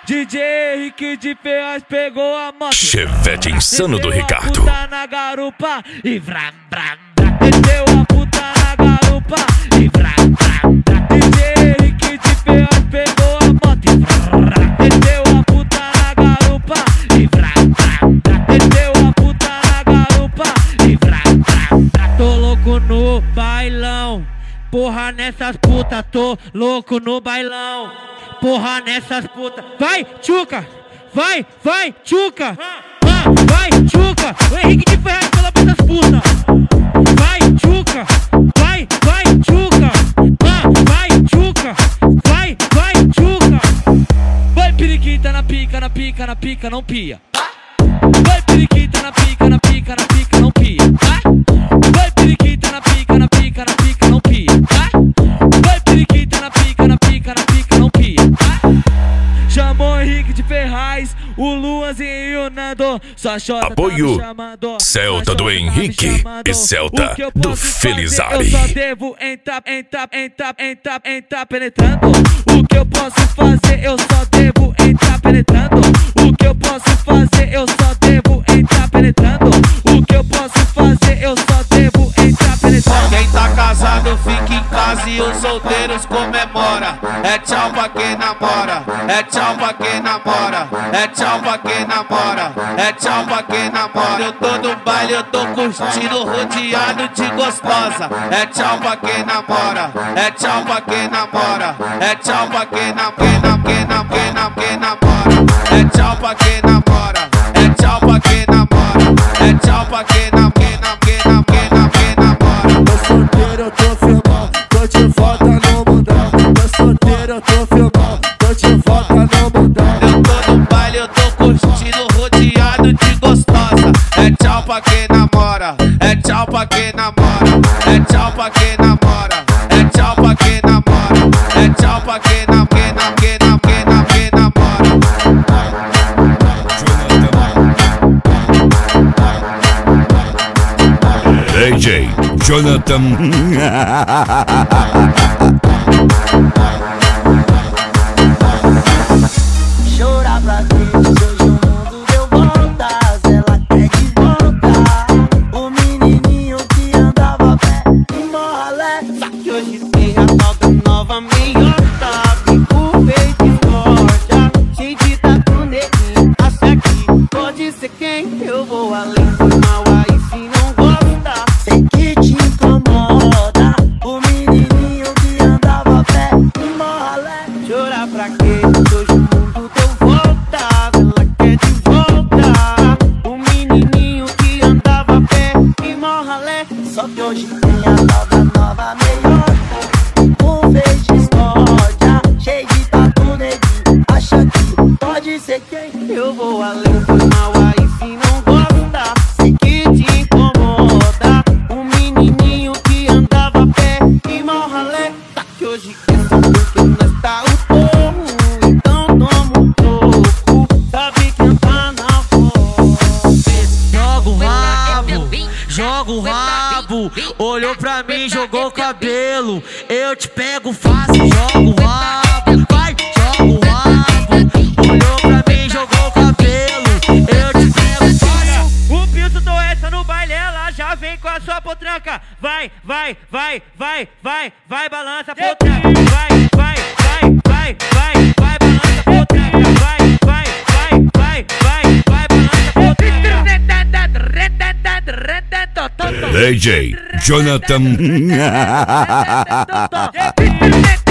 DJ Henrique de Ferraz pegou a moto. Chevette insano do Ricardo. Desceu a puta na garupa e vram, vram, vram. Desceu a puta na garupa e vram, vram, vram. DJ Henrique de Ferraz pegou a moto e vram, vram. Desceu a puta na garupa e vram, vram, vram. Desceu a puta na garupa e vram, vram, vram. Tô louco no bailão, porra nessas putas, tô louco no bailão. Porra nessas putas. Vai, tchuca! Vai, tchuca! Vai, tchuca! O Henrique de Ferraz pela essas putas. Vai, tchuca! Vai, tchuca! Vai, tchuca! Vai, tchuca! Vai, periquita na pica, na pica, na pica, não pia. Vai, periquita na pica, na pica, na pica, não pia. Vai, periquita na pica, na pica, na pica, não pia. Vai, periquita na pica, na pica, na pica, não pia. Chamou o Henrique de Ferraz, o Luanzinho e o Nando. Só chota Apoio tá me chamando, Celta do Henrique e Celta do Felizardo. Eu só devo entrar penetrando. O que eu posso fazer, eu só devo entrar penetrando. O que eu posso fazer, eu só devo entrar penetrando. O que eu posso fazer, eu só devo entrar penetrando. Quem tá casado fica em casa e os solteiros comemora. É tchau pra quem namora, é tchau pra quem namora, é tchau pra quem namora, é tchau pra quem namora. Eu tô no baile, eu tô curtindo, rodeado de gostosa. É tchau pra quem namora, é tchau pra quem namora, é tchau pra quem namora, é tchau pra quem namora, é tchau pra quem namora, é tchau pra quem namora. Tô solteiro, eu tô firmão, tô de volta no mundão. Tô solteiro, eu tô firmão, tô de volta no mundão. Eu tô no baile, eu tô curtindo, rodeado de gostosa. É tchau pra quem namora, é tchau pra quem namora, é tchau pra quem namora, é tchau pra quem namora, é tchau pra quem namora. DJ Jonathan. Chorar pra quê? Hoje o mundo deu voltas, ela quer de volta. O menininho que andava a pé em Morralé. Só que hoje tem a nota nova meiota. Fico feito de loja, cheio de tatu neguinho. Acha que pode ser quem? Eu vou além do mal, aí se não gosta. Sei que te incomoda. O menininho que andava a pé em Morralé. Chorar pra quê? Hoje o mundo deu volta, ela quer de volta. O menininho que andava a pé em Morralé. Só que hoje tem a nova meiota. Um vez de história, cheio de tatu neguinho. Acha que pode ser quem? Eu vou além do mal, aí se não gosta. Sei que te incomoda. O menininho que andava a pé em Morralé. Tá que hoje quer saber porque nós tá o torro. Então toma um troco, sabe quem tá na voz. Joga o rabo, olhou pra mim, jogou o cabelo. Eu te pego fácil, joga o rabo, vai, joga o rabo. Olhou pra mim, jogou o cabelo. Eu te pego fácil. O Pilson do essa no baile, ela já vem com a sua potranca. Vai, balança a potranca. Vai, balança a potranca. Vai, balança a potranca. DJ Jonathan.